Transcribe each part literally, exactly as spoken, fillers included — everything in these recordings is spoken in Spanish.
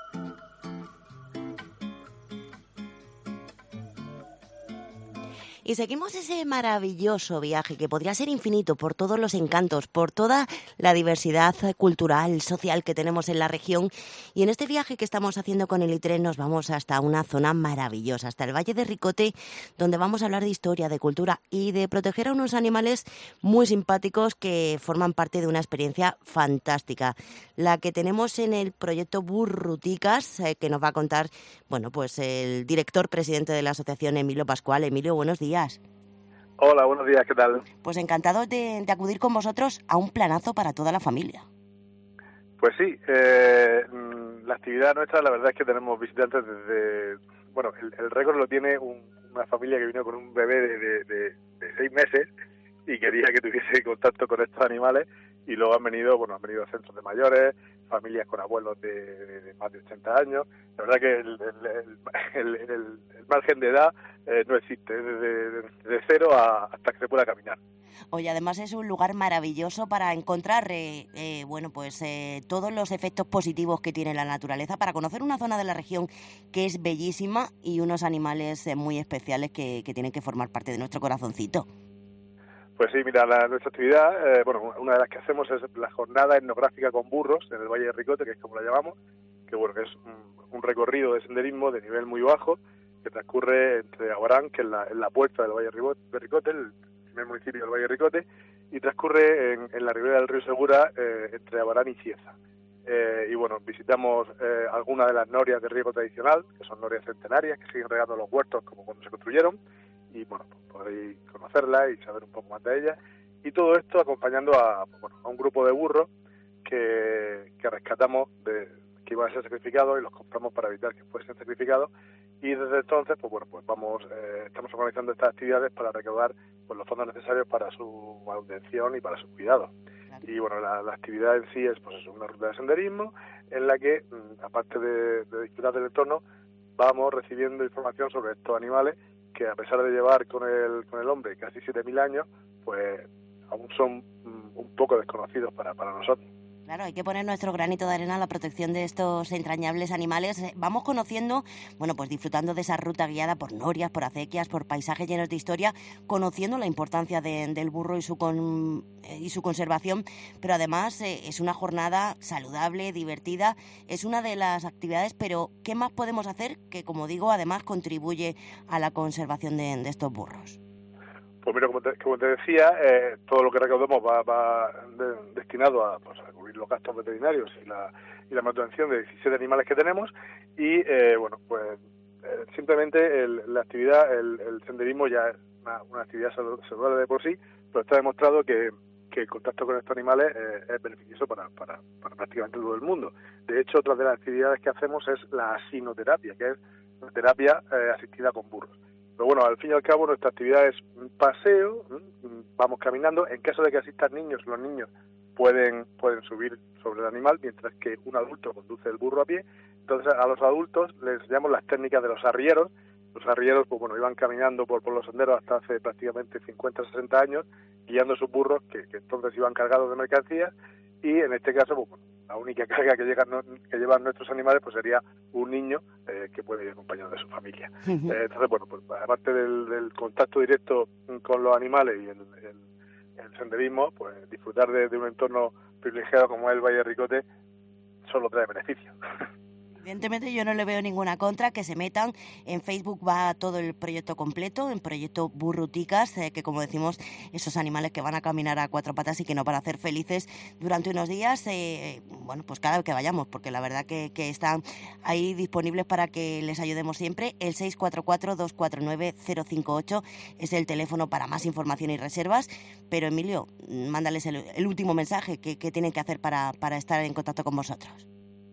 Y seguimos ese maravilloso viaje que podría ser infinito por todos los encantos, por toda la diversidad cultural, social que tenemos en la región. Y en este viaje que estamos haciendo con el ITREN nos vamos hasta una zona maravillosa, hasta el Valle de Ricote, donde vamos a hablar de historia, de cultura y de proteger a unos animales muy simpáticos que forman parte de una experiencia fantástica. La que tenemos en el proyecto Burruticas, eh, que nos va a contar, bueno, pues el director presidente de la asociación, Emilio Pascual. Emilio, buenos días. Hola, buenos días, ¿qué tal? Pues encantados de, de acudir con vosotros a un planazo para toda la familia. Pues sí, eh, la actividad nuestra, la verdad es que tenemos visitantes desde... Bueno, el, el récord lo tiene un, una familia que vino con un bebé de, de, de, de seis meses y quería que tuviese contacto con estos animales, y luego han venido, bueno, han venido centros de mayores, familias con abuelos de, de, de más de ochenta años. La verdad que el, el, el, el, el margen de edad eh, no existe, es de, de, de cero a, hasta que se pueda caminar. Oye, además es un lugar maravilloso para encontrar, eh, eh, bueno, pues eh, todos los efectos positivos que tiene la naturaleza, para conocer una zona de la región que es bellísima y unos animales eh, muy especiales que, que tienen que formar parte de nuestro corazoncito. Pues sí, mira, la, nuestra actividad, eh, bueno, una de las que hacemos es la jornada etnográfica con burros en el Valle de Ricote, que es como la llamamos, que bueno, que es un, un recorrido de senderismo de nivel muy bajo que transcurre entre Abarán, que es la, en la puerta del Valle de Ricote, el primer municipio del Valle de Ricote, y transcurre en, en la ribera del río Segura, eh, entre Abarán y Cieza. Eh, y bueno, visitamos eh, algunas de las norias de riego tradicional, que son norias centenarias, que siguen regando los huertos como cuando se construyeron, y bueno, pues podéis conocerlas y saber un poco más de ellas, y todo esto acompañando a, bueno, a un grupo de burros que, que rescatamos, de, que iban a ser sacrificados, y los compramos para evitar que fuesen sacrificados, y desde entonces, pues bueno, pues vamos, eh, estamos organizando estas actividades para recaudar pues los fondos necesarios para su manutención y para su cuidado. Claro. Y bueno, la, la actividad en sí es pues una ruta de senderismo en la que, aparte de, de disfrutar del entorno, vamos recibiendo información sobre estos animales que, a pesar de llevar con el con el hombre casi siete mil años, pues aún son um, un poco desconocidos para, para nosotros. Claro, hay que poner nuestro granito de arena a la protección de estos entrañables animales. Vamos conociendo, bueno, pues disfrutando de esa ruta guiada por norias, por acequias, por paisajes llenos de historia, conociendo la importancia de, del burro y su con, y su conservación, pero además eh, es una jornada saludable, divertida, es una de las actividades, pero ¿qué más podemos hacer que, como digo, además contribuye a la conservación de, de estos burros? Pues mira, como te, como te decía, eh, todo lo que recaudemos va, va de, destinado a, pues, a cubrir los gastos veterinarios y la, y la manutención de diecisiete animales que tenemos, y eh, bueno, pues eh, simplemente el, la actividad, el, el senderismo ya es una, una actividad saludable de por sí, pero está demostrado que, que el contacto con estos animales eh, es beneficioso para, para, para prácticamente todo el mundo. De hecho, otra de las actividades que hacemos es la asinoterapia, que es una terapia eh, asistida con burros. Pero bueno, al fin y al cabo nuestra actividad es un paseo, vamos caminando. En caso de que asistan niños, los niños pueden pueden subir sobre el animal, mientras que un adulto conduce el burro a pie. Entonces a los adultos les enseñamos las técnicas de los arrieros. Los arrieros, pues bueno, iban caminando por, por los senderos hasta hace prácticamente cincuenta, sesenta años, guiando sus burros, que, que entonces iban cargados de mercancías, y en este caso, pues bueno, la única carga que, llegan, que llevan nuestros animales pues sería un niño eh, que puede ir acompañado de su familia. Uh-huh. Eh, entonces, bueno, pues aparte del, del contacto directo con los animales y el, el, el senderismo, pues disfrutar de, de un entorno privilegiado como es el Valle de Ricote solo trae beneficios. Evidentemente yo no le veo ninguna contra, que se metan. En Facebook va todo el proyecto completo, en proyecto Burruticas, eh, que como decimos, esos animales que van a caminar a cuatro patas y que no, para hacer felices durante unos días, eh, bueno, pues cada vez que vayamos, porque la verdad que, que están ahí disponibles para que les ayudemos siempre. El seis cuatro cuatro, dos cuatro nueve, cero cinco ocho es el teléfono para más información y reservas. Pero Emilio, mándales el, el último mensaje que, que tienen que hacer para, para estar en contacto con vosotros.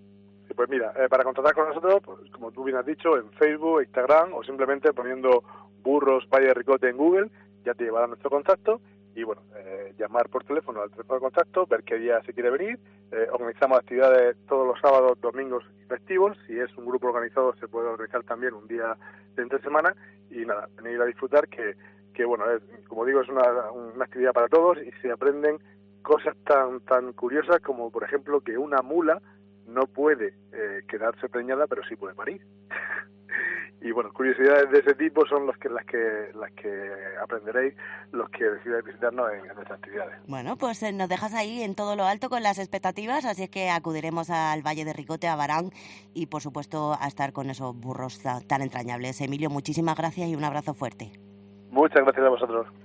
Pues mira, eh, para contactar con nosotros, pues, como tú bien has dicho, en Facebook, Instagram, o simplemente poniendo Burros Valle de Ricote en Google, ya te llevará nuestro contacto. Y bueno, eh, llamar por teléfono al teléfono de contacto, ver qué día se quiere venir. Eh, organizamos actividades todos los sábados, domingos y festivos. Si es un grupo organizado, se puede organizar también un día de entre semana. Y nada, venir a disfrutar, que, que bueno, es, como digo, es una, una actividad para todos, y se aprenden cosas tan tan curiosas como, por ejemplo, que una mula no puede eh, quedarse preñada, pero sí puede parir. Y bueno, curiosidades de ese tipo son los que, las que las que aprenderéis los que decidáis visitarnos en, en nuestras actividades. Bueno, pues eh, nos dejas ahí en todo lo alto con las expectativas, así es que acudiremos al Valle de Ricote, a Barán, y por supuesto a estar con esos burros tan entrañables. Emilio, muchísimas gracias y un abrazo fuerte. Muchas gracias a vosotros.